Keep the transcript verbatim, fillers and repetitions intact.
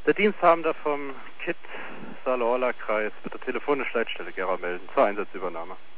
Der Diensthabender vom K I T Saale-Orla-Kreis wird der telefonischen Leitstelle Gera melden zur Einsatzübernahme.